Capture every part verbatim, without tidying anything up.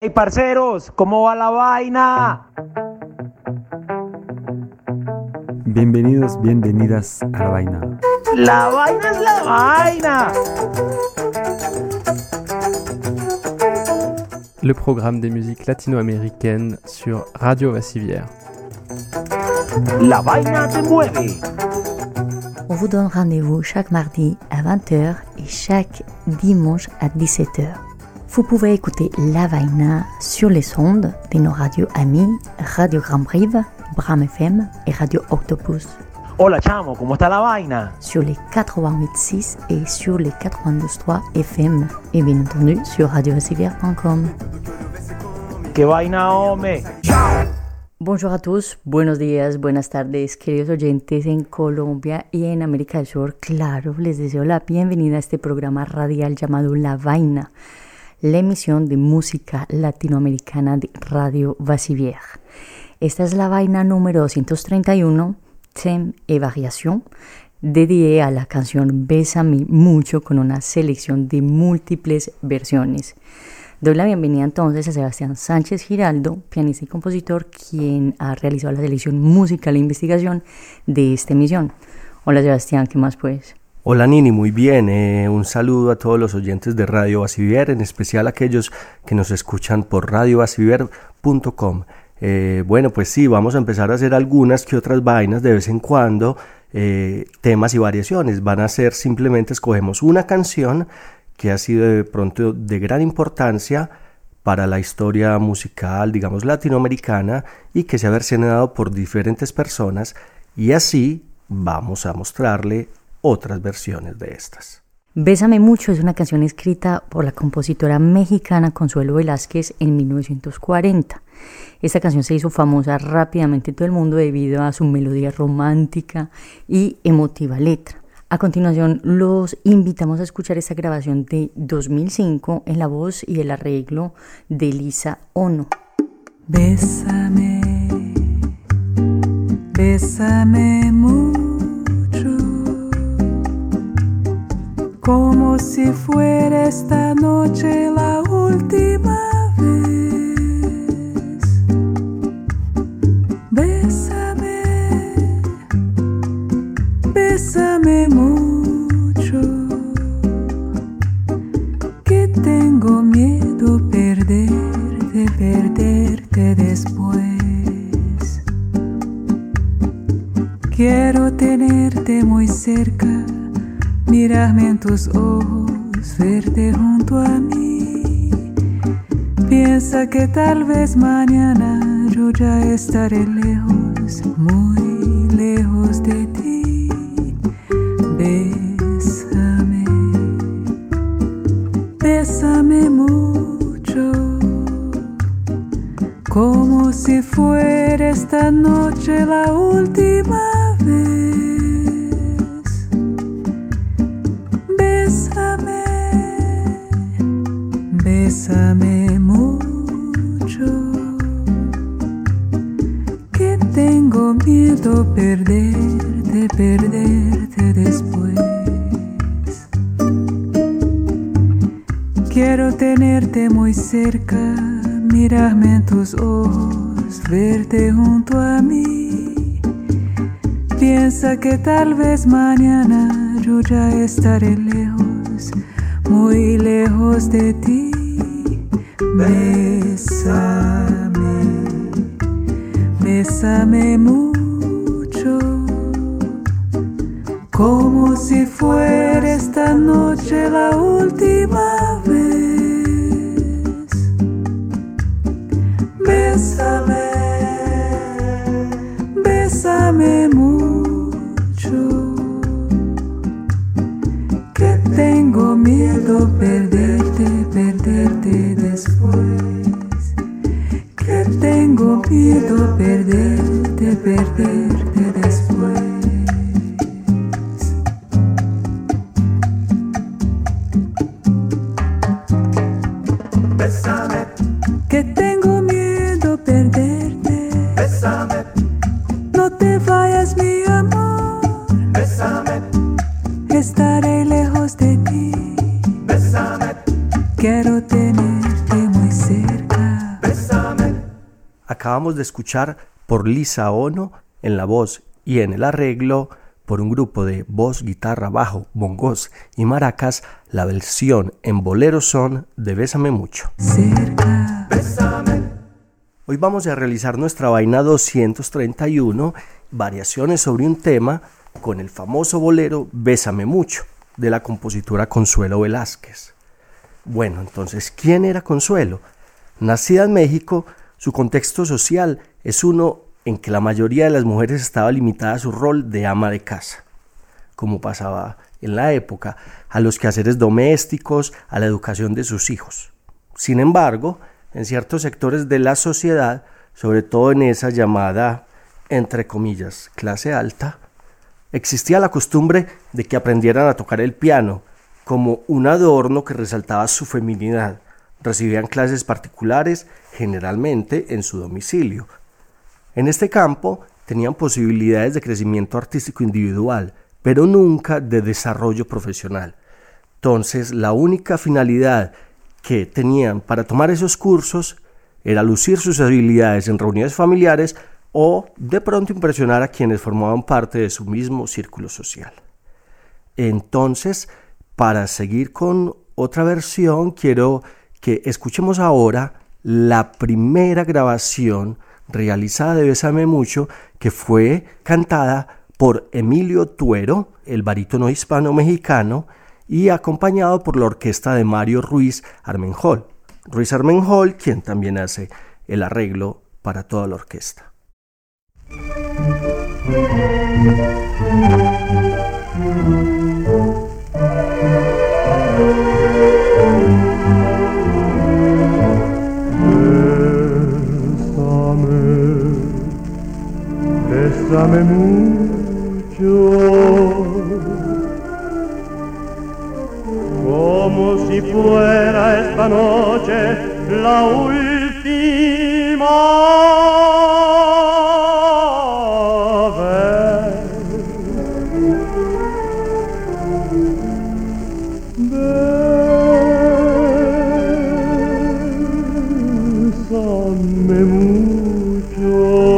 Hey parceros, ¿cómo va la vaina? Bienvenidos, bienvenidas a La Vaina. La vaina es la vaina. Le programme des musiques latino-américaines sur Radio Vassivière. La vaina te mueve. On vous donne rendez-vous chaque mardi à vingt heures et chaque dimanche à dix-sept heures. Vous pouvez écouter La Vaina sur les ondes de nos radios amis Radio Grand Brive, Bram F M et Radio Octopus. Hola chamo, ¿cómo está la vaina? Sur les quatre-vingt-huit virgule six et sur les quatre-vingt-douze virgule trois F M et bien entendu sur radio vassivière point com. ¿Qué vaina, hombre? Bonjour a todos, buenos días, buenas tardes, queridos oyentes en Colombia y en América del Sur. Claro, les deseo la bienvenida a este programa radial llamado La Vaina, la emisión de música latinoamericana de Radio Vassivière. Esta es la vaina número doscientos treinta y uno, Thème et Variation, dediqué a la canción Bésame Mucho con una selección de múltiples versiones. Doy la bienvenida entonces a Sebastián Sánchez Giraldo, pianista y compositor, quien ha realizado la selección musical e investigación de esta emisión. Hola Sebastián, ¿qué más pues? Hola Nini, muy bien, eh, un saludo a todos los oyentes de Radio Vassivière, en especial a aquellos que nos escuchan por radio vassivière punto com. Eh, bueno, pues sí, vamos a empezar a hacer algunas que otras vainas de vez en cuando, eh, temas y variaciones. Van a ser simplemente, escogemos una canción que ha sido de pronto de gran importancia para la historia musical, digamos, latinoamericana, y que se ha versionado por diferentes personas, y así vamos a mostrarle otras versiones de estas. Bésame Mucho es una canción escrita por la compositora mexicana Consuelo Velázquez en mil novecientos cuarenta. Esta canción se hizo famosa rápidamente en todo el mundo debido a su melodía romántica y emotiva letra. A continuación, los invitamos a escuchar esta grabación de dos mil cinco en la voz y el arreglo de Lisa Ono. Bésame, bésame mucho, como si fuera esta noche la última vez. Bésame, bésame mucho, que tengo miedo perderte, perderte después. Quiero tenerte muy cerca, mirarme en tus ojos, verte junto a mí. Piensa que tal vez mañana yo ya estaré lejos, muy lejos de ti. Bésame, bésame mucho, como si fuera esta noche la última vez. Bésame, bésame mucho, que tengo miedo perderte, perderte después. Quiero tenerte muy cerca, mirarme en tus ojos, verte junto a mí. Piensa que tal vez mañana yo ya estaré lejos, muy lejos de ti. Bésame, bésame mucho, como si fuera esta noche la última vez. Bésame, bésame mucho, que tengo miedo perderte, perderte después. Que tengo miedo perderte, perderte después. Bésame, que tengo miedo perderte. Bésame, no te vayas mi amor. Bésame, estaré lejos de ti. Bésame, quiero tenerte muy cerca, acabamos de escuchar por Lisa Ono en la voz y en el arreglo, por un grupo de voz, guitarra, bajo, bongos y maracas, la versión en bolero son de Bésame Mucho. Cerca. Bésame. Hoy vamos a realizar nuestra vaina doscientos treinta y uno, variaciones sobre un tema con el famoso bolero Bésame Mucho, de la compositora Consuelo Velázquez. Bueno, entonces, ¿quién era Consuelo? Nacida en México, su contexto social es uno en que la mayoría de las mujeres estaba limitada a su rol de ama de casa, como pasaba en la época, a los quehaceres domésticos, a la educación de sus hijos. Sin embargo, en ciertos sectores de la sociedad, sobre todo en esa llamada, entre comillas, clase alta, existía la costumbre de que aprendieran a tocar el piano como un adorno que resaltaba su feminidad. Recibían clases particulares, generalmente en su domicilio. En este campo tenían posibilidades de crecimiento artístico individual, pero nunca de desarrollo profesional. Entonces, la única finalidad que tenían para tomar esos cursos era lucir sus habilidades en reuniones familiares o de pronto impresionar a quienes formaban parte de su mismo círculo social. Entonces, para seguir con otra versión, quiero que escuchemos ahora la primera grabación realizada de Bésame Mucho, que fue cantada por Emilio Tuero, el barítono hispano-mexicano, y acompañado por la orquesta de Mario Ruiz Armenjol. Ruiz Armenjol, quien también hace el arreglo para toda la orquesta. Bésame mucho, como si fuera esta noche la última vez. Bésame mucho,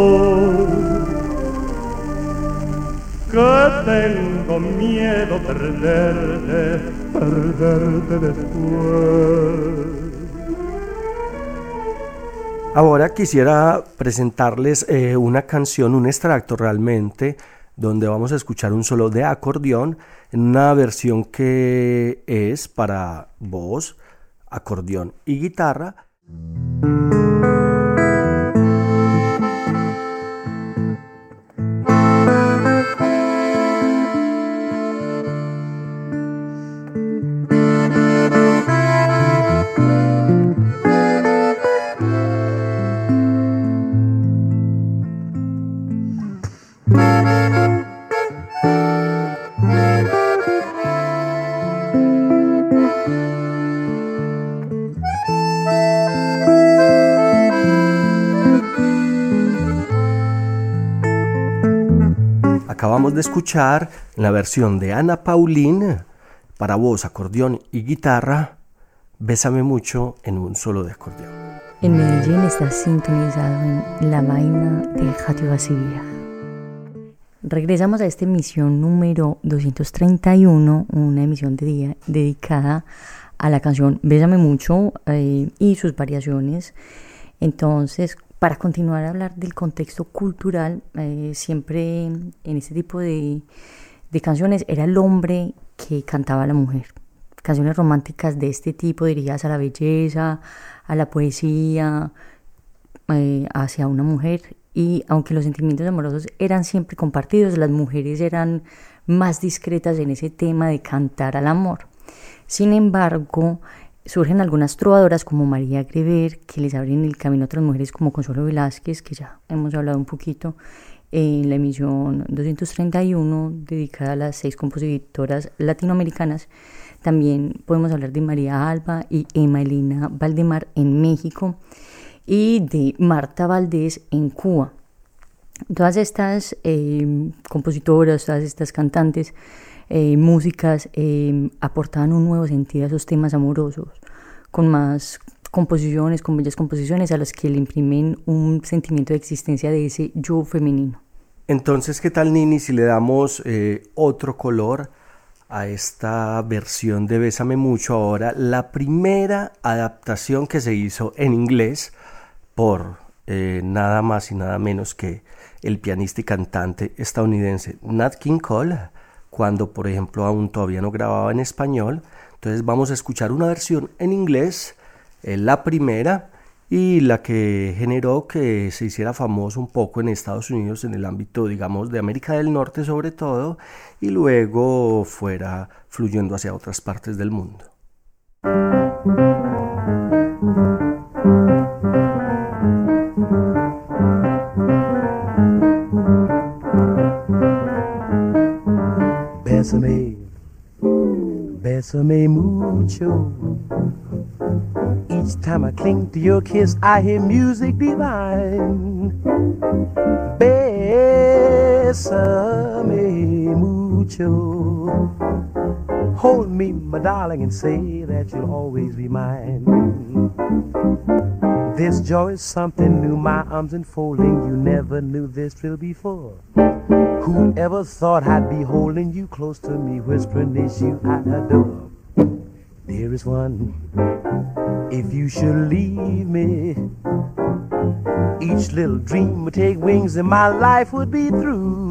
que tengo miedo perderte, perderte después. Ahora quisiera presentarles eh, una canción, un extracto realmente, donde vamos a escuchar un solo de acordeón en una versión que es para voz, acordeón y guitarra. Acabamos de escuchar la versión de Ana Paulín para voz, acordeón y guitarra, Bésame Mucho en un solo de acordeón. En Medellín está sintonizado en La Vaina de Radio Bacivier. Regresamos a esta emisión número doscientos treinta y uno, una emisión de día dedicada a la canción Bésame Mucho eh, y sus variaciones. Entonces, para continuar a hablar del contexto cultural, eh, siempre en este tipo de, de canciones era el hombre que cantaba a la mujer. Canciones románticas de este tipo dirigidas a la belleza, a la poesía, eh, hacia una mujer. Y aunque los sentimientos amorosos eran siempre compartidos, las mujeres eran más discretas en ese tema de cantar al amor. Sin embargo, surgen algunas trovadoras como María Greber, que les abren el camino a otras mujeres como Consuelo Velázquez, que ya hemos hablado un poquito en la emisión doscientos treinta y uno, dedicada a las seis compositoras latinoamericanas. También podemos hablar de María Alba y Emma Elena Valdemar en México y de Marta Valdés en Cuba. Todas estas eh, compositoras, todas estas cantantes, Eh, músicas eh, aportaban un nuevo sentido a esos temas amorosos, con más composiciones, con bellas composiciones a las que le imprimen un sentimiento de existencia de ese yo femenino. Entonces, ¿qué tal, Nini, si le damos eh, otro color a esta versión de Bésame Mucho? Ahora, la primera adaptación que se hizo en inglés por eh, nada más y nada menos que el pianista y cantante estadounidense Nat King Cole, cuando, por ejemplo, aún todavía no grababa en español. Entonces vamos a escuchar una versión en inglés, eh, la primera, y la que generó que se hiciera famoso un poco en Estados Unidos en el ámbito, digamos, de América del Norte sobre todo, y luego fuera fluyendo hacia otras partes del mundo. Bésame, bésame mucho. Each time I cling to your kiss, I hear music divine. Bésame mucho. Hold me, my darling, and say that you'll always be mine. This joy is something new, my arms enfolding. You never knew this thrill before. Who'd ever thought I'd be holding you close to me, whispering this you I adore. Dearest one, if you should leave me, each little dream would take wings and my life would be through.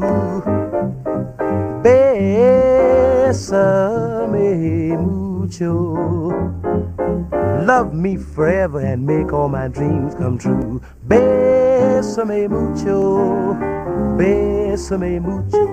Bésame mucho. Love me forever and make all my dreams come true. Bésame mucho. Bésame mucho.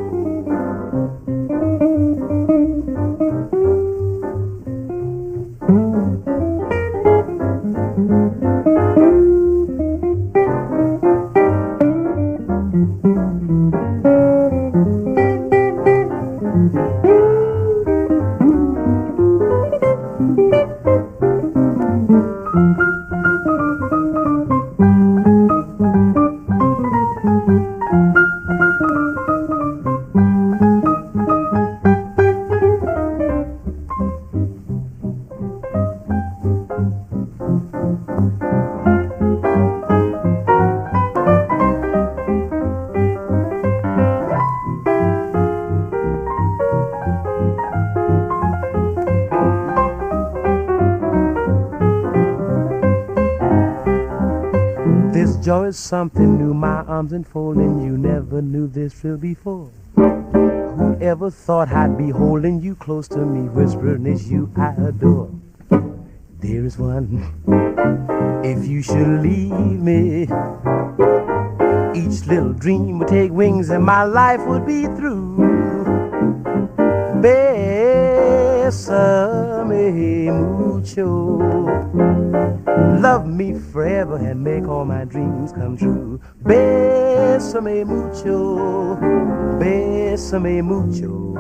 Joy is something new, my arms enfolding. You never knew this thrill before. Who ever thought I'd be holding you close to me, whispering it's you I adore. Dearest one, if you should leave me, each little dream would take wings and my life would be through. Bésame mucho. Love me forever and make all my dreams come true. Bésame mucho, bésame mucho.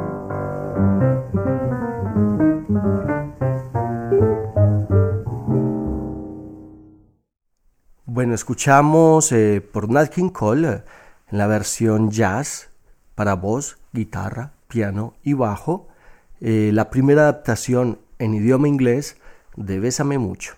Bueno, escuchamos eh, por Nat King Cole eh, en la versión jazz para voz, guitarra, piano y bajo, eh, la primera adaptación en idioma inglés de Bésame Mucho.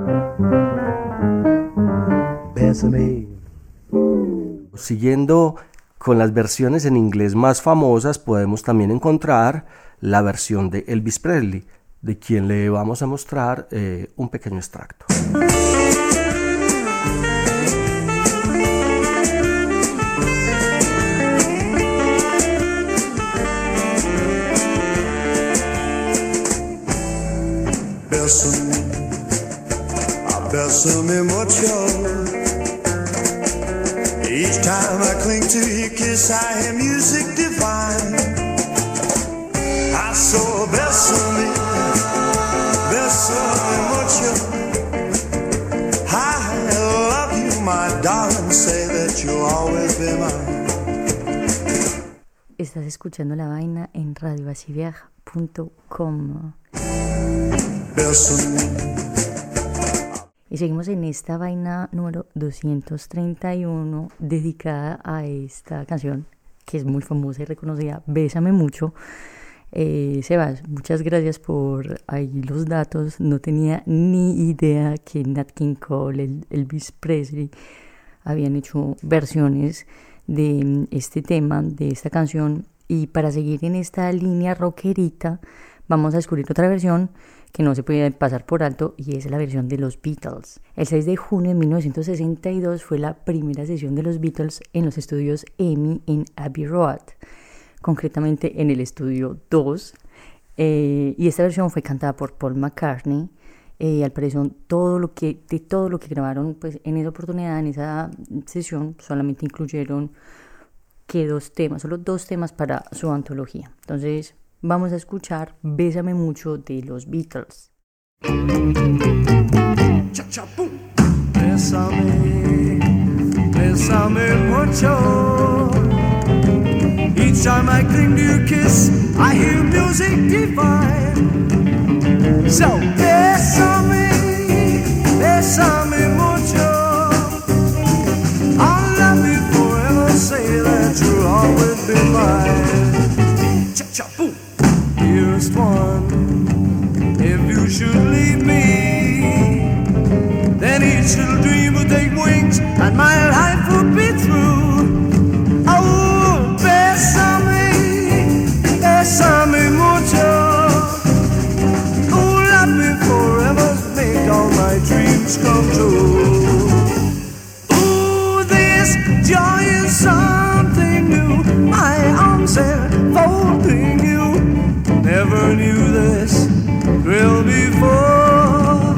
Bésame. Siguiendo con las versiones en inglés más famosas, podemos también encontrar la versión de Elvis Presley, de quien le vamos a mostrar eh, un pequeño extracto. Bésame, bésame mucho. Each time I cling to your kiss, I hear music divine. I saw bésame, bésame mucho. I love you, my darling, say that you'll always be mine. Estás escuchando La Vaina en radio así viaja punto com. Y seguimos en esta vaina número doscientos treinta y uno dedicada a esta canción que es muy famosa y reconocida, Bésame Mucho, Eh, Sebas, muchas gracias por ahí los datos. No tenía ni idea que Nat King Cole, el Elvis Presley, habían hecho versiones de este tema, de esta canción. Y para seguir en esta línea rockerita, vamos a descubrir otra versión que no se puede pasar por alto, y es la versión de los Beatles. El seis de junio de mil novecientos sesenta y dos fue la primera sesión de los Beatles en los estudios EMI en Abbey Road, concretamente en el estudio dos, eh, y esta versión fue cantada por Paul McCartney. Eh, al parecer todo lo que, de todo lo que grabaron pues, en esa oportunidad, en esa sesión, solamente incluyeron que dos temas, solo dos temas para su antología. Entonces vamos a escuchar Bésame Mucho de los Beatles. Bésame, bésame mucho. Each time I cling to your kiss, I hear music divine. So bésame, bésame mucho. I'll love you forever, say that you'll always be mine. Cha-cha-boom. Dearest one, if you should leave me, then each little dream would take wings and my life would be through. Oh, bésame, bésame mucho. Oh, love me forever, make all my dreams come true. Ooh, this joy is something new. My arms enfolding you. Never knew this thrill before.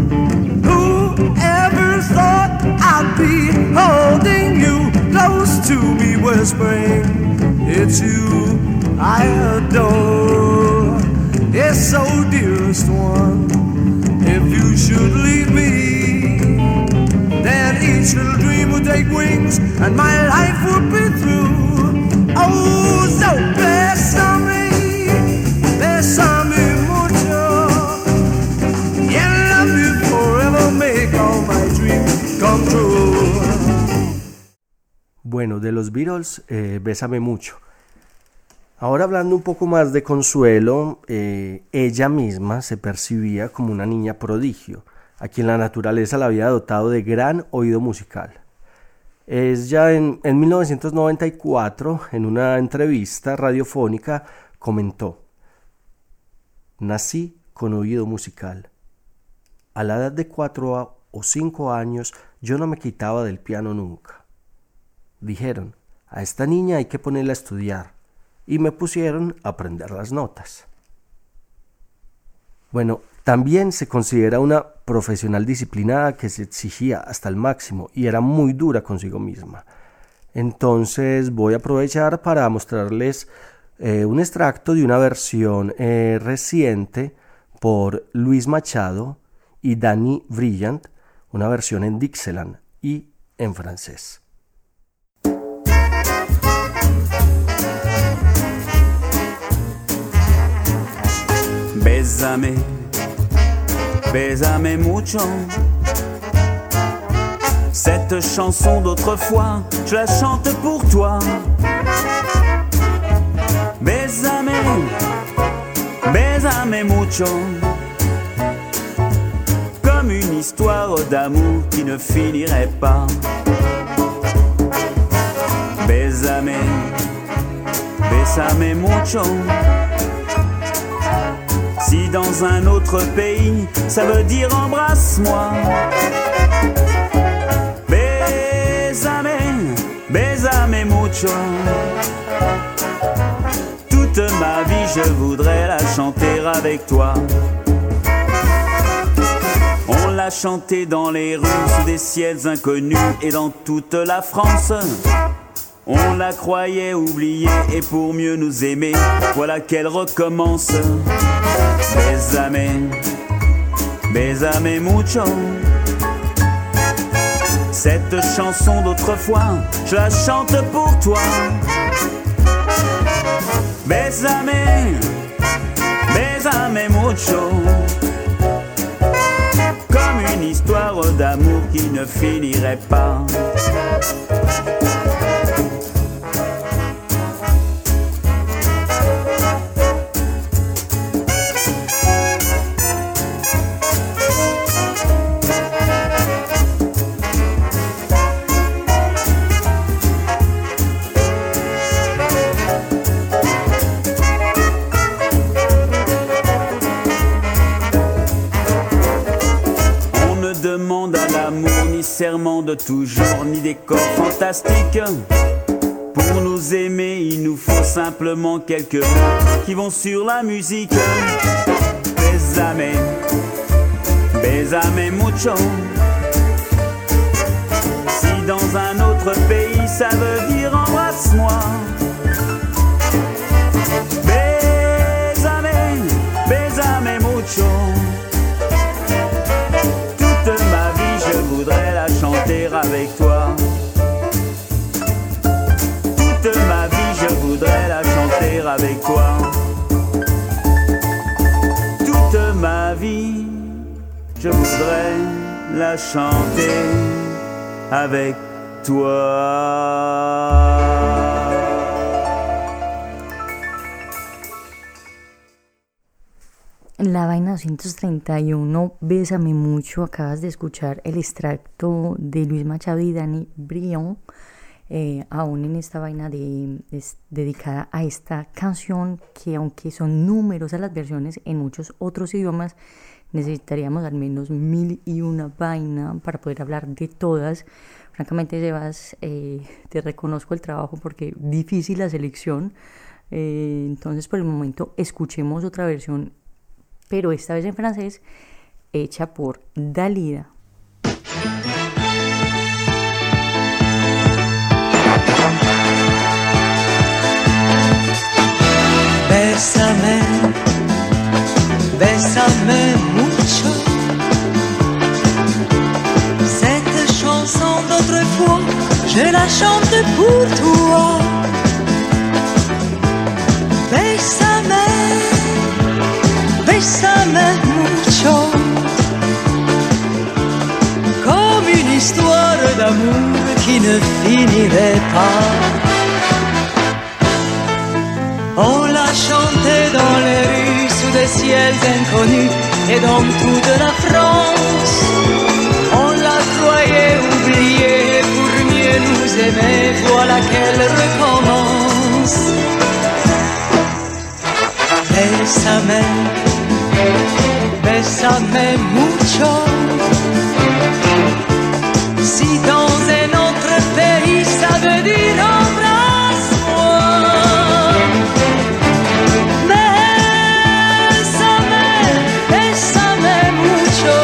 Whoever thought I'd be holding you close to me, whispering, it's you I adore. Yes, so dearest one, if you should leave me, then each little dream would take wings and my life would be through. Oh, so bésame, bésame mucho. Yeah, love you forever, make all my dreams come true. Bueno, de los Beatles, eh, Bésame Mucho. Ahora hablando un poco más de Consuelo, eh, ella misma se percibía como una niña prodigio, a quien la naturaleza la había dotado de gran oído musical. Ella en, en mil novecientos noventa y cuatro, en una entrevista radiofónica, comentó: nací con oído musical. A la edad de cuatro o cinco años yo no me quitaba del piano nunca. Dijeron, a esta niña hay que ponerla a estudiar, y me pusieron a aprender las notas. Bueno, también se considera una profesional disciplinada que se exigía hasta el máximo y era muy dura consigo misma. Entonces voy a aprovechar para mostrarles eh, un extracto de una versión eh, reciente por Luis Machado y Danny Brillant, una versión en Dixieland y en francés. Bésame, bésame mucho. Cette chanson d'autrefois, je la chante pour toi. Bésame, bésame mucho. Comme une histoire d'amour qui ne finirait pas. Bésame, bésame mucho. Si dans un autre pays, ça veut dire embrasse-moi. Bésame, bésame mucho. Toute ma vie, je voudrais la chanter avec toi. On l'a chantée dans les rues, sous des ciels inconnus et dans toute la France. On la croyait oubliée et pour mieux nous aimer, voilà qu'elle recommence. Bésame, bésame mucho. Cette chanson d'autrefois, je la chante pour toi. Bésame, bésame mucho. Comme une histoire d'amour qui ne finirait pas. ni serment de toujours, ni décor fantastique. Pour nous aimer, il nous faut simplement quelques mots qui vont sur la musique. Bésame, bésame mucho. Si dans un autre pays ça veut dire embrasse-moi. Bésame, bésame mucho. Toute ma vie je voudrais la chanter avec toi. Toute ma vie je voudrais la chanter avec toi. Toute ma vie je voudrais la chanter avec toi. La vaina doscientos treinta y uno, Bésame mucho. Acabas de escuchar el extracto de Luis Machado y Dani Brion, eh, aún en esta vaina de, de, dedicada a esta canción, que aunque son numerosas las versiones en muchos otros idiomas, necesitaríamos al menos mil y una vaina para poder hablar de todas. Francamente, Sebas, eh, te reconozco el trabajo porque difícil la selección. Eh, entonces, por el momento, escuchemos otra versión, pero esta vez en francés, hecha por Dalida. Bésame, bésame mucho. Cette chanson d'autrefois, je la chante pour toi. Bésame, bésame mucho. Comme une histoire d'amour qui ne finirait pas. On l'a chanté dans les rues sous des ciels inconnus et dans toute la France. On la croyait oubliée pour mieux nous aimer, voilà qu'elle recommence. Bésame, bésame mucho. Si dans un autre pays ça veut dire embrasse-moi. Bésame, bésame mucho.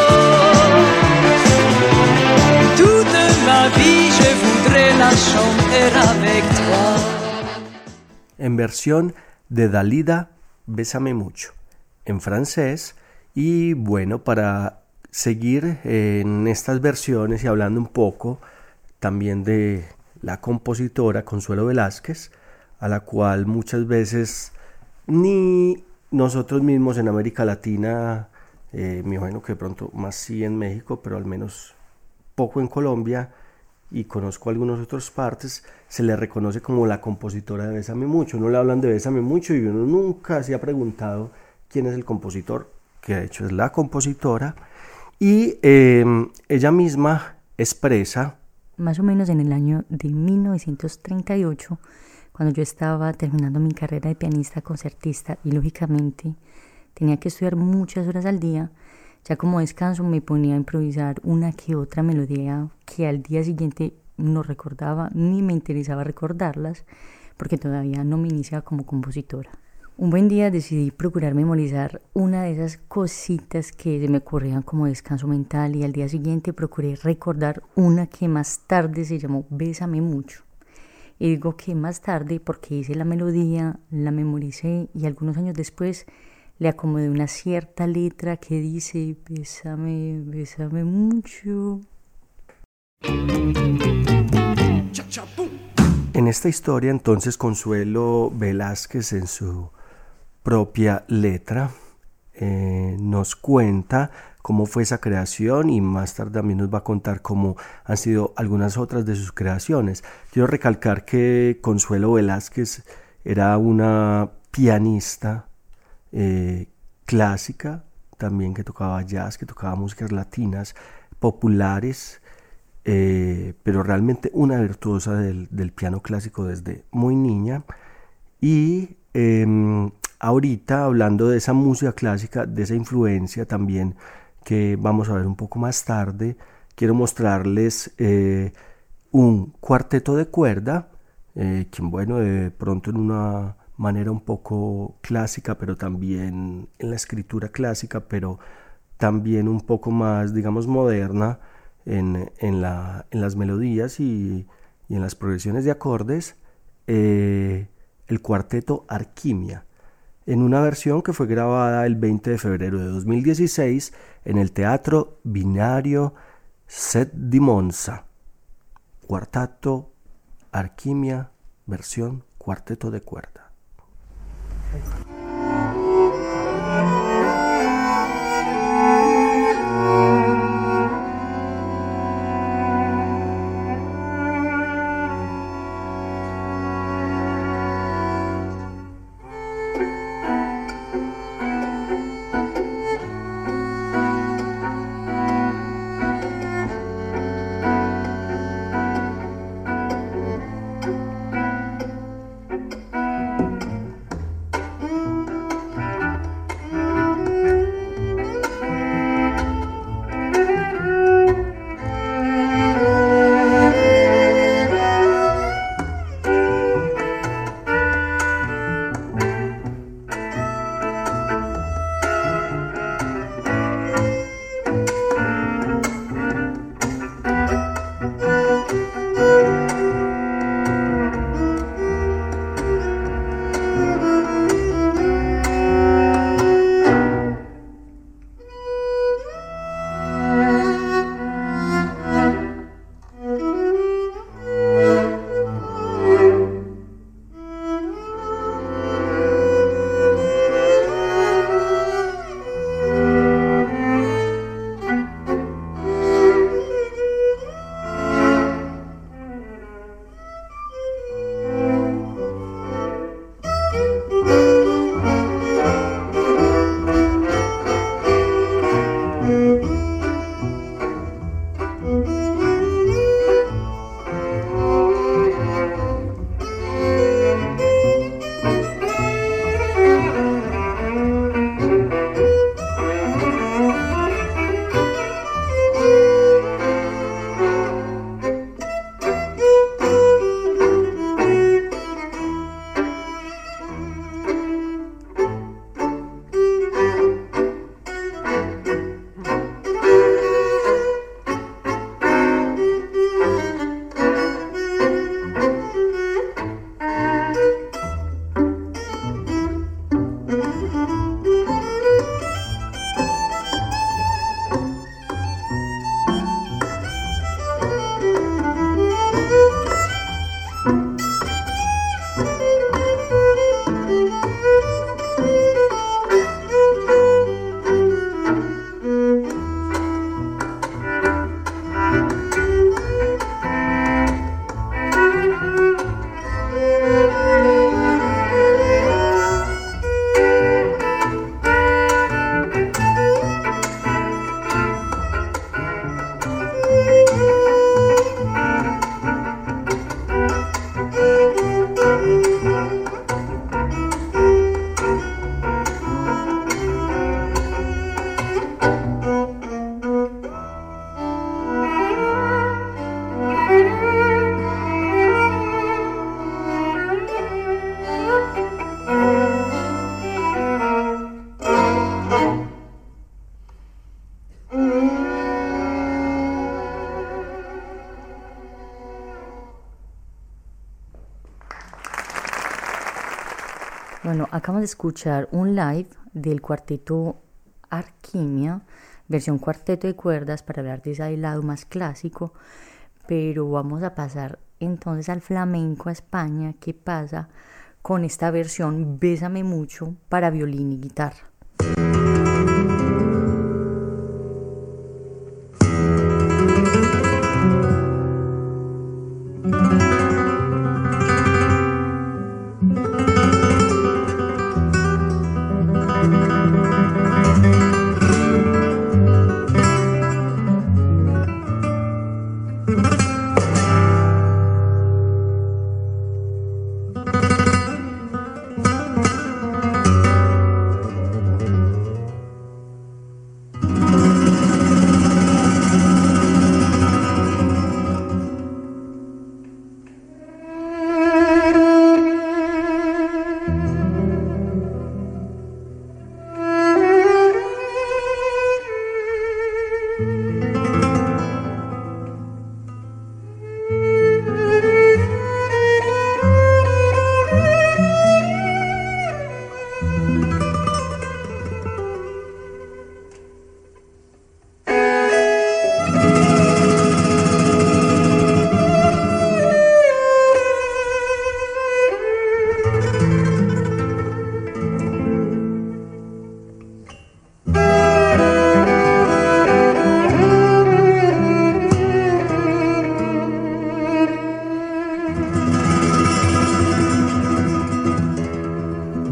Toute ma vie je voudrais la chanter avec toi. En versión de Dalida, Bésame mucho, en francés. Y bueno, para seguir en estas versiones y hablando un poco también de la compositora Consuelo Velázquez, a la cual muchas veces ni nosotros mismos en América Latina, eh, me imagino que de pronto más sí en México, pero al menos poco en Colombia, y conozco algunas otras partes, se le reconoce como la compositora de Bésame mucho. Uno le hablan de Bésame mucho y uno nunca se ha preguntado quién es el compositor, que de hecho es la compositora, y eh, ella misma expresa. Más o menos en el año de mil novecientos treinta y ocho, cuando yo estaba terminando mi carrera de pianista concertista y lógicamente tenía que estudiar muchas horas al día, ya como descanso me ponía a improvisar una que otra melodía que al día siguiente no recordaba ni me interesaba recordarlas porque todavía no me iniciaba como compositora. Un buen día decidí procurar memorizar una de esas cositas que se me ocurrían como descanso mental y al día siguiente procuré recordar una que más tarde se llamó Bésame mucho. Y digo que más tarde porque hice la melodía, la memoricé y algunos años después le acomodé una cierta letra que dice bésame, bésame mucho. En esta historia entonces Consuelo Velázquez en su propia letra eh, nos cuenta cómo fue esa creación y más tarde también nos va a contar cómo han sido algunas otras de sus creaciones. Quiero recalcar que Consuelo Velázquez era una pianista Eh, clásica, también que tocaba jazz, que tocaba músicas latinas, populares, eh, pero realmente una virtuosa del, del piano clásico desde muy niña. Y eh, ahorita hablando de esa música clásica, de esa influencia también que vamos a ver un poco más tarde, quiero mostrarles eh, un cuarteto de cuerda, eh, que bueno, de pronto en una manera un poco clásica, pero también en la escritura clásica, pero también un poco más, digamos, moderna en, en, la, en las melodías y, y en las progresiones de acordes, eh, el cuarteto Arquimia, en una versión que fue grabada el veinte de febrero de dos mil dieciséis en el Teatro Binario Set di Monza. Cuarteto Arquimia, versión cuarteto de cuerda. Bueno, acabamos de escuchar un live del cuarteto Arquimia, versión cuarteto de cuerdas, para hablar de ese lado más clásico, pero vamos a pasar entonces al flamenco, a España. ¿Qué pasa con esta versión Bésame Mucho para violín y guitarra?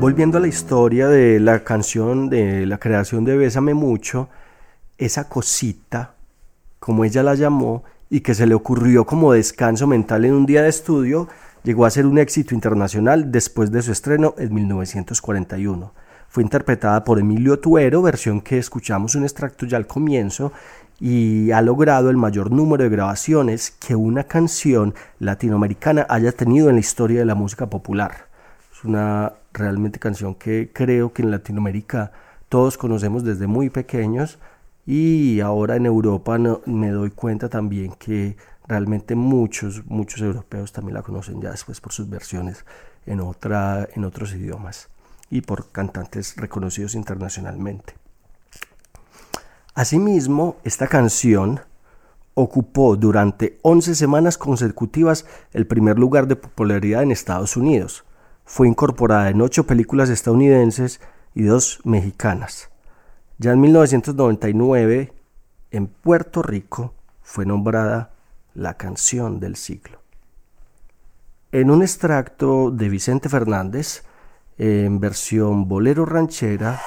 volviendo a la historia de la canción, de la creación de Bésame Mucho, esa cosita, como ella la llamó, y que se le ocurrió como descanso mental en un día de estudio, llegó a ser un éxito internacional después de su estreno en mil novecientos cuarenta y uno. Fue interpretada por Emilio Tuero, versión que escuchamos un extracto ya al comienzo, y ha logrado el mayor número de grabaciones que una canción latinoamericana haya tenido en la historia de la música popular. Es una realmente canción que creo que en Latinoamérica todos conocemos desde muy pequeños, y ahora en Europa no, me doy cuenta también que realmente muchos, muchos europeos también la conocen ya después por sus versiones en, otra, en otros idiomas y por cantantes reconocidos internacionalmente. Asimismo, esta canción ocupó durante once semanas consecutivas el primer lugar de popularidad en Estados Unidos. Fue incorporada en ocho películas estadounidenses y dos mexicanas. Ya en mil novecientos noventa y nueve, en Puerto Rico, fue nombrada la canción del siglo. En un extracto de Vicente Fernández, en versión bolero ranchera,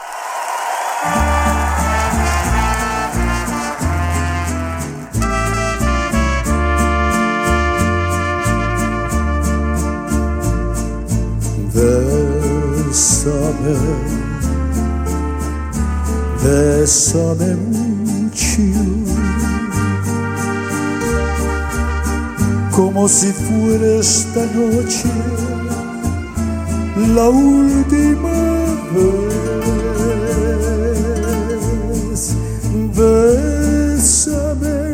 Bésame, bésame mucho, como si fuera esta noche la última vez. Bésame,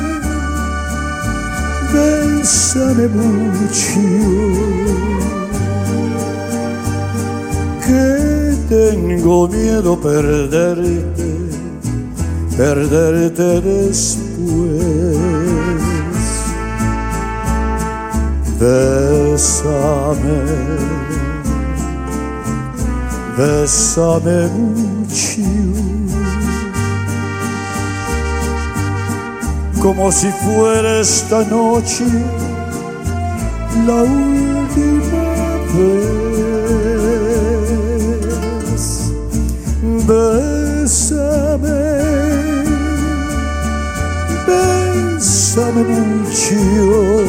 bésame mucho, que tengo miedo perderte, perderte después. Bésame, bésame mucho, como si fuera esta noche la última vez. Bésame, bésame mucho,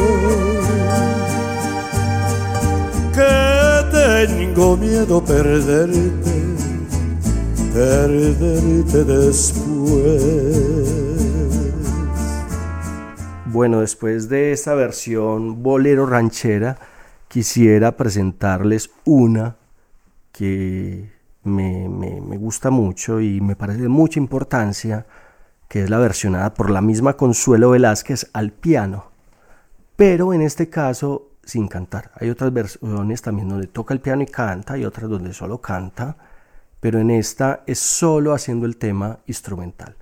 que tengo miedo perderte, perderte después. Bueno, después de esta versión bolero ranchera, quisiera presentarles una que me, me, me gusta mucho y me parece de mucha importancia, que es la versionada por la misma Consuelo Velázquez al piano, pero en este caso sin cantar. Hay otras versiones también donde toca el piano y canta, y otras donde solo canta, pero en esta es solo haciendo el tema instrumental.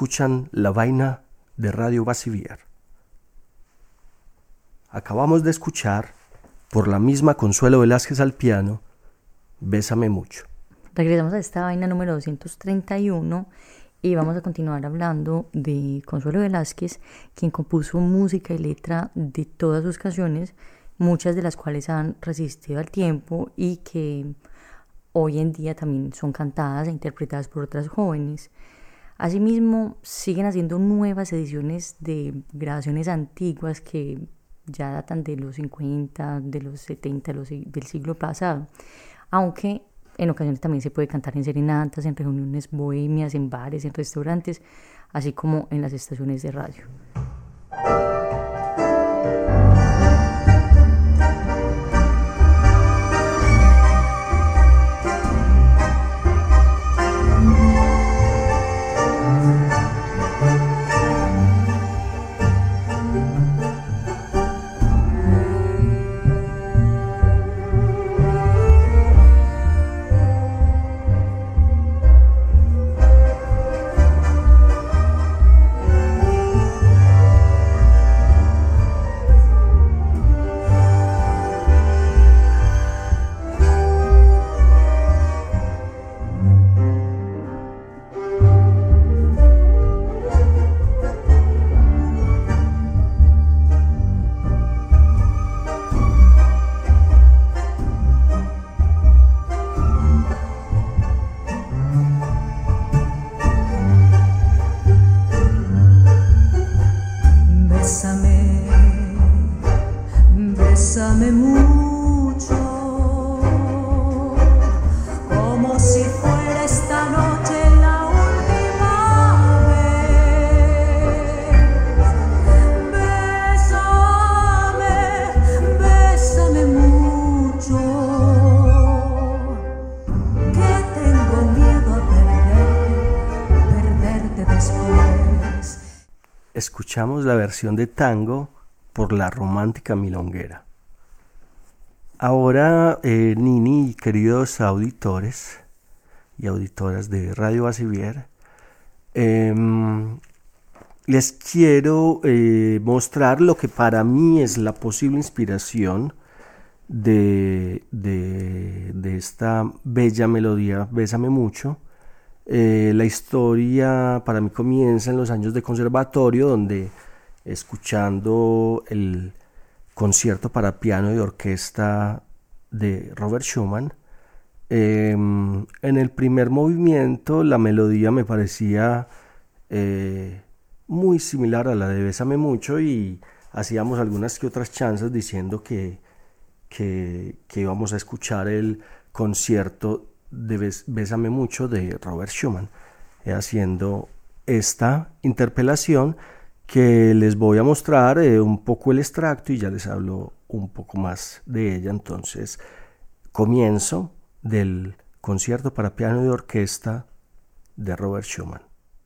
escuchan La Vaina de Radio Bassivier. Acabamos de escuchar, por la misma Consuelo Velázquez al piano, Bésame mucho. Regresamos a esta vaina número doscientos treinta y uno y vamos a continuar hablando de Consuelo Velázquez, quien compuso música y letra de todas sus canciones, muchas de las cuales han resistido al tiempo y que hoy en día también son cantadas e interpretadas por otras jóvenes. Asimismo, siguen haciendo nuevas ediciones de grabaciones antiguas que ya datan de los cincuenta, de los setenta, de los, del siglo pasado, aunque en ocasiones también se puede cantar en serenatas, en reuniones bohemias, en bares, en restaurantes, así como en las estaciones de radio. Bésame mucho, como si fuera esta noche la última vez. Bésame, bésame mucho, que tengo miedo a perderte, perderte después. Escuchamos la versión de tango por La Romántica Milonguera. Ahora, eh, Nini y queridos auditores y auditoras de Radio Bassivier, eh, les quiero eh, mostrar lo que para mí es la posible inspiración de, de, de esta bella melodía, Bésame mucho. Eh, la historia para mí comienza en los años de conservatorio, donde escuchando el concierto para piano y orquesta de Robert Schumann, eh, en el primer movimiento la melodía me parecía eh, muy similar a la de Bésame mucho, y hacíamos algunas que otras chanzas diciendo que, que, que íbamos a escuchar el concierto de Bés, Bésame mucho de Robert Schumann, eh, haciendo esta interpelación que les voy a mostrar eh, un poco el extracto y ya les hablo un poco más de ella. Entonces, comienzo del concierto para piano y orquesta de Robert Schumann.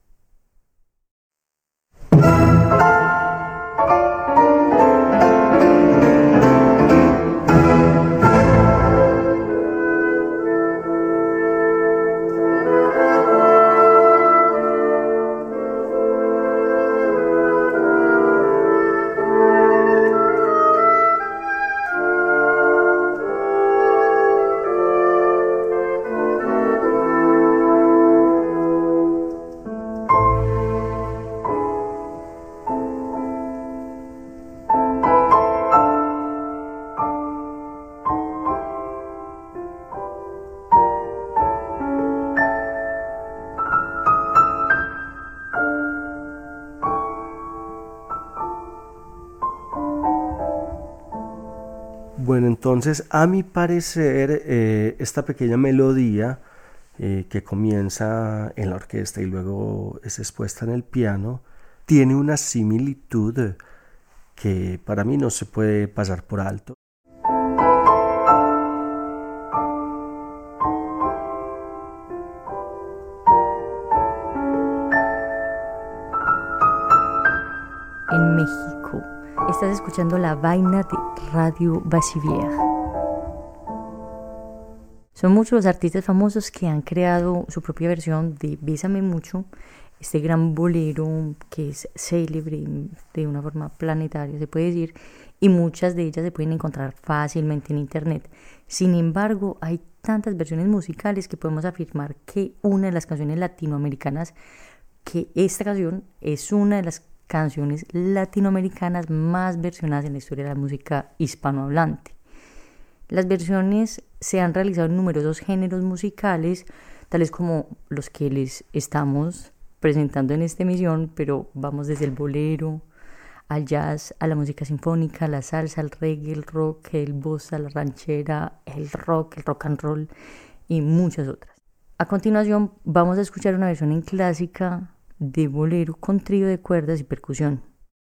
Bueno, entonces, a mi parecer, eh, esta pequeña melodía eh, que comienza en la orquesta y luego es expuesta en el piano, tiene una similitud que para mí no se puede pasar por alto. En México, estás escuchando La Vaina de Radio Bassivier. Son muchos los artistas famosos que han creado su propia versión de Bésame mucho este gran bolero que es célebre de una forma planetaria, se puede decir, y muchas de ellas se pueden encontrar fácilmente en internet. Sin embargo, hay tantas versiones musicales que podemos afirmar que una de las canciones latinoamericanas, que esta canción es una de las canciones latinoamericanas más versionadas en la historia de la música hispanohablante. Las versiones se han realizado en numerosos géneros musicales, tales como los que les estamos presentando en esta emisión, pero vamos desde el bolero al jazz, a la música sinfónica, a la salsa, al reggae, el rock, el bossa, la ranchera, el rock, el rock and roll y muchas otras. A continuación vamos a escuchar una versión en clásica de bolero con trío de cuerdas y percusión.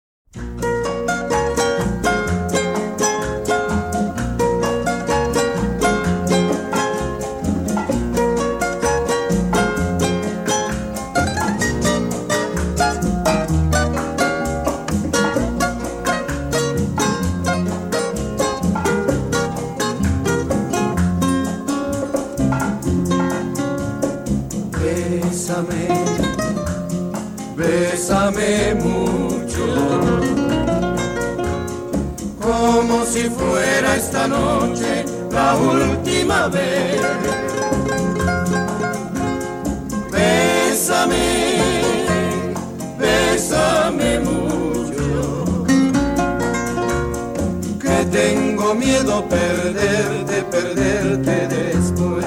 Bésame mucho, como si fuera esta noche la última vez. Bésame, bésame mucho, que tengo miedo perderte, perderte después.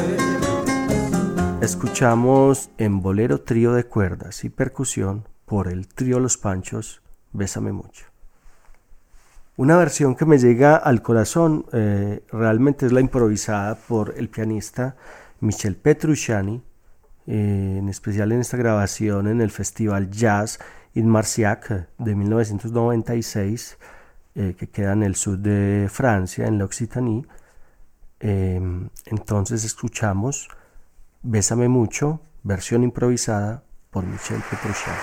Escuchamos en bolero trío de cuerdas y percusión por el trío Los Panchos, Bésame mucho. Una versión que me llega al corazón eh, realmente es la improvisada por el pianista Michel Petrucciani, eh, en especial en esta grabación en el Festival Jazz in Marciac de mil novecientos noventa y seis, eh, que queda en el sur de Francia, en la Occitanie. Eh, entonces escuchamos Bésame mucho, versión improvisada por Michel Petrucciani.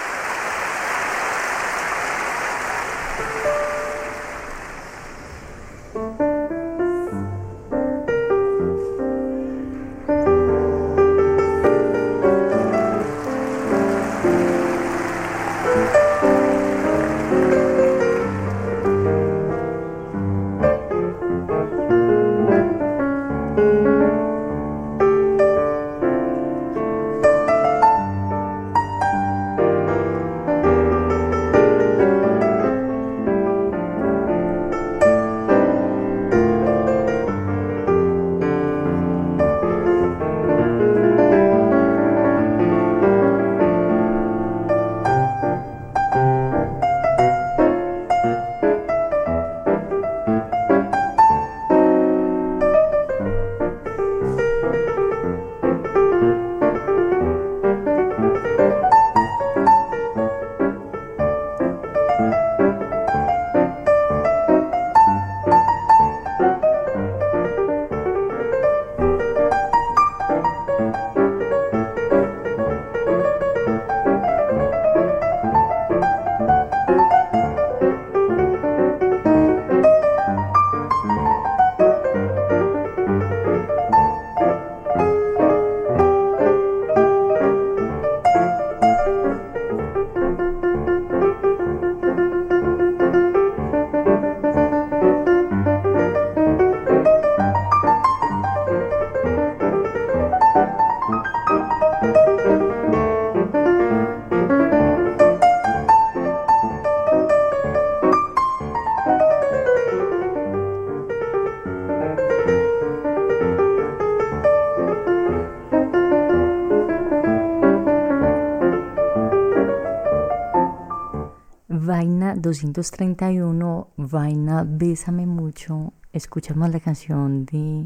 Vaina doscientos treinta y uno, Vaina Bésame mucho. Escuchamos la canción de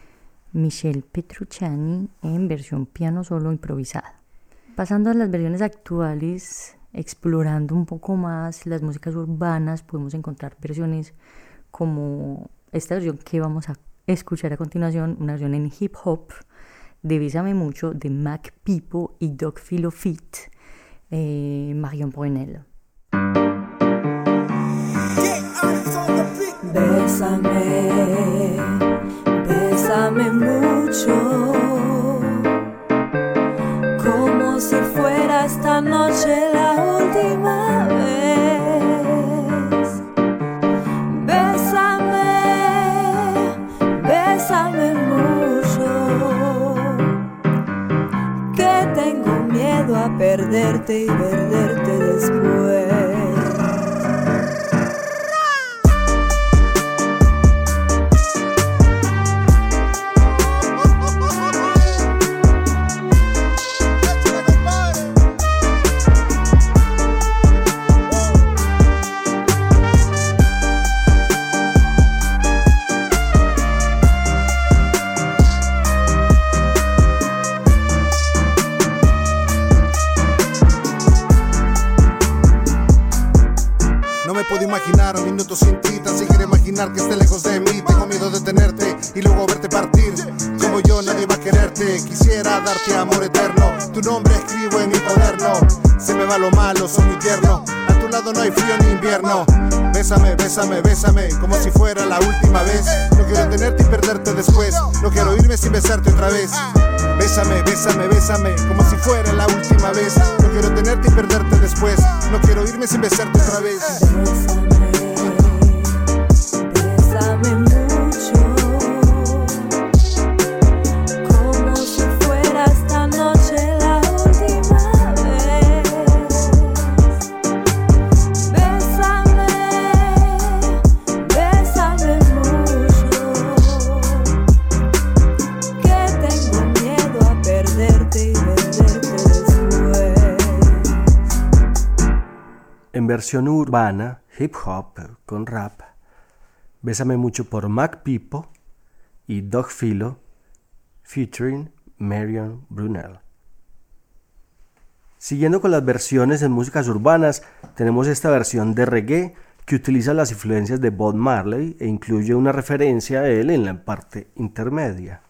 Michel Petrucciani en versión piano solo improvisada. Pasando a las versiones actuales, explorando un poco más las músicas urbanas, podemos encontrar versiones como esta versión que vamos a escuchar a continuación, una versión en hip hop de Bésame mucho de Mac Pipo y Doc Philo Fit, eh, Marion Brunel. Bésame, bésame mucho, como si fuera esta perderte y perderte después. Imaginar un minuto sin ti, tan siquiera imaginar que esté lejos de mí. Tengo miedo de tenerte y luego verte partir. Como yo nadie va a quererte, quisiera darte amor eterno. Tu nombre escribo en mi cuaderno. Se me va lo malo, soy muy tierno. A tu lado no hay frío ni invierno. Bésame, bésame, bésame, como si fuera la última vez. No quiero tenerte y perderte después. No quiero irme sin besarte otra vez. Bésame, bésame, bésame, como si fuera la última vez. No quiero tenerte y perderte después. No quiero irme sin besarte otra vez. Bésame mucho, como si fuera esta noche la última vez. Bésame, bésame mucho, que tengo miedo a perderte y perderte después. En versión urbana, hip hop con rap, Bésame mucho por Mac Pipo y Doug Filo featuring Marion Brunel. Siguiendo con las versiones en músicas urbanas, tenemos esta versión de reggae que utiliza las influencias de Bob Marley e incluye una referencia a él en la parte intermedia.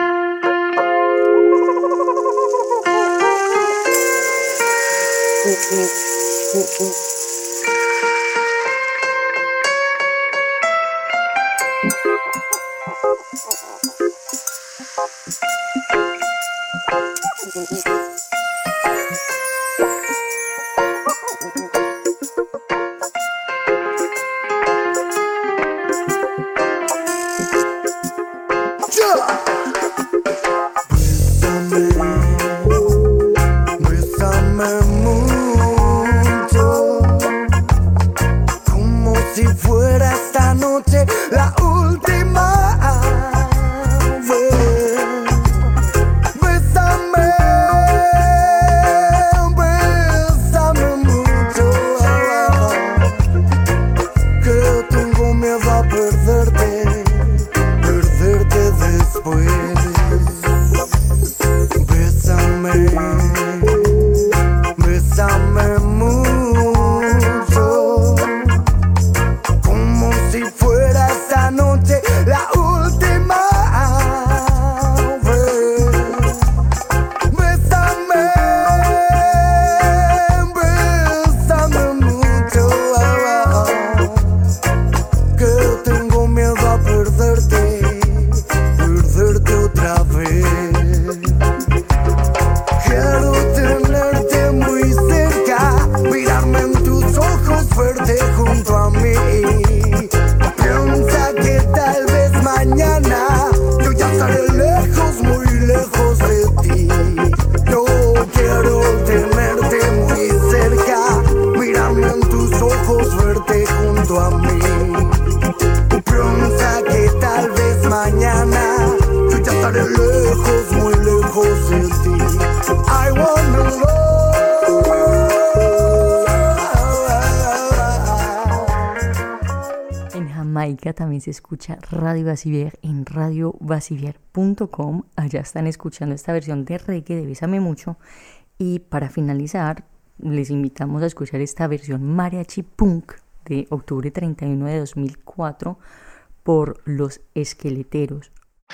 También se escucha Radio Basivier en radio basivier punto com. Allá están escuchando esta versión de reggae de Bésame Mucho. Y para finalizar, les invitamos a escuchar esta versión mariachi punk de octubre treinta y uno de dos mil cuatro por Los Esqueleteros.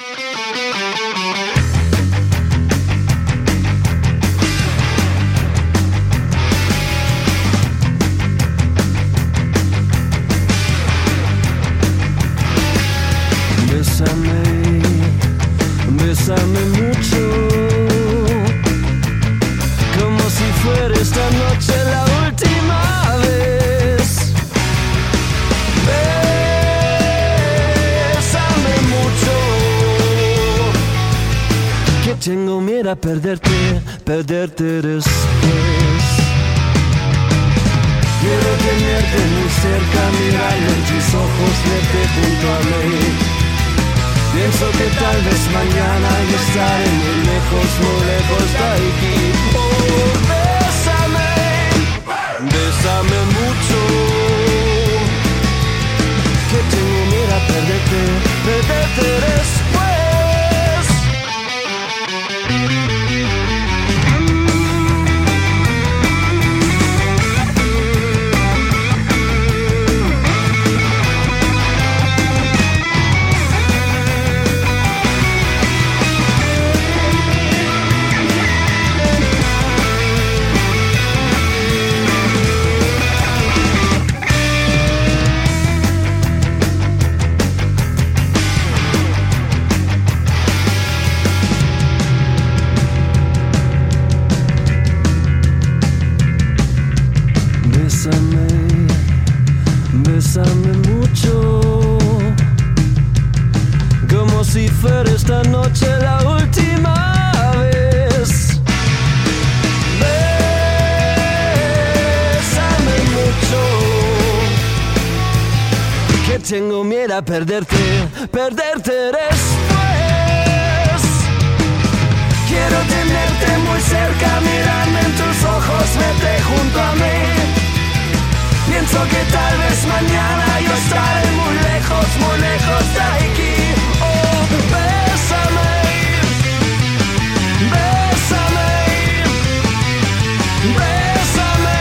Bésame, bésame mucho, como si fuera esta noche la última vez. Bésame mucho, que tengo miedo a perderte, perderte después. Quiero tenerte muy cerca, mirarme en tus ojos, verte junto a mí. Pienso que tal vez mañana yo estaré muy lejos, muy lejos de aquí. Oh, bésame, bésame mucho, que tengo miedo a perderte, perderte después. Bésame mucho, como si fuera esta noche la última vez. Bésame mucho, que tengo miedo a perderte, perderte después. Quiero tenerte muy cerca, mirarme en tus ojos, verte junto a mí. Pienso que tal vez mañana yo estaré muy lejos, muy lejos de aquí. Oh, bésame, bésame, bésame,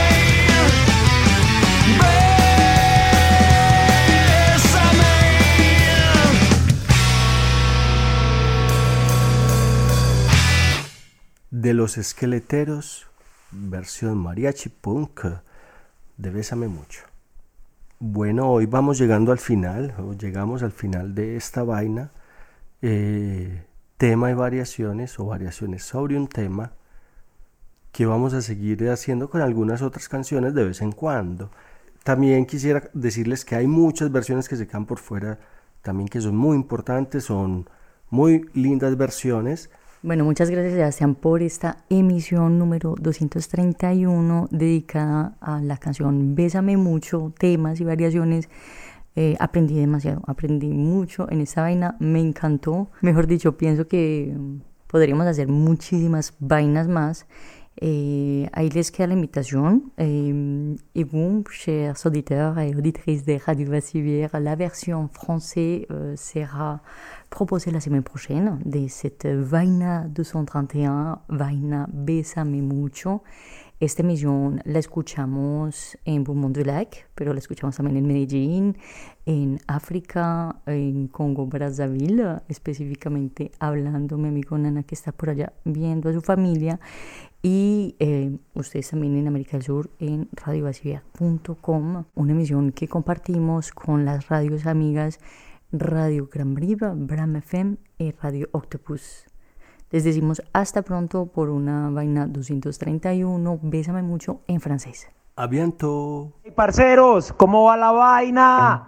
bésame. De Los Esqueleteros, versión mariachi punk de Bésame Mucho. Bueno, hoy vamos llegando al final, o llegamos al final de esta vaina, eh, tema y variaciones, o variaciones sobre un tema, que vamos a seguir haciendo con algunas otras canciones de vez en cuando. También quisiera decirles que hay muchas versiones que se quedan por fuera, también que son muy importantes, son muy lindas versiones. Bueno, muchas gracias, Sebastián, por esta emisión número doscientos treinta y uno dedicada a la canción Bésame Mucho, temas y variaciones. Eh, aprendí demasiado, aprendí mucho en esta vaina, me encantó. Mejor dicho, pienso que podríamos hacer muchísimas vainas más. Eh, ahí les queda la invitación. Eh, et vous, chers auditeurs et auditrices de Radio Vassivière, la version française euh, sera proposée la semaine prochaine de cette vaina doscientos treinta y uno, vaina Bésame Mucho. Esta emisión la escuchamos en Beaumont-du-Lac, pero la escuchamos también en Medellín, en África, en Congo, Brazzaville, específicamente hablando mi amigo Nana, que está por allá viendo a su familia, y eh, ustedes también en América del Sur en radio vassivière punto com, una emisión que compartimos con las radios amigas Radio Grand Brive, Bram F M y Radio Octopus. Les decimos hasta pronto por una vaina doscientos treinta y uno, Bésame Mucho en francés. A bientôt. Hey, parceros, ¿cómo va la vaina?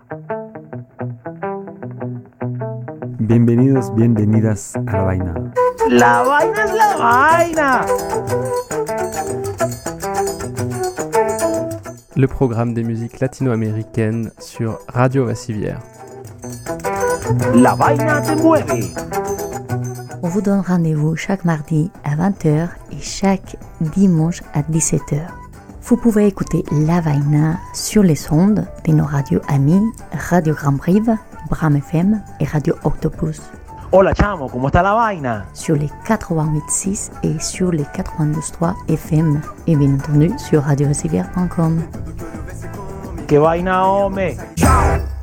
Bienvenidos, bienvenidas a La Vaina. La vaina es la vaina. Le programme des musiques latino-américaines sur Radio Vassivière. La vaina te mueve. On vous donne rendez-vous chaque mardi à vingt heures et chaque dimanche à dix-sept heures. Vous pouvez écouter La Vaina sur les ondes de nos radios amis Radio Grand Brive, Bram F M et Radio Octopus. Hola chamo, ¿cómo está la vaina? Sur les quatre-vingt-huit virgule six et sur les quatre-vingt-douze virgule trois F M et bien entendu sur radio vassivière point com. ¡Qué vaina, hombre! ¡Chao!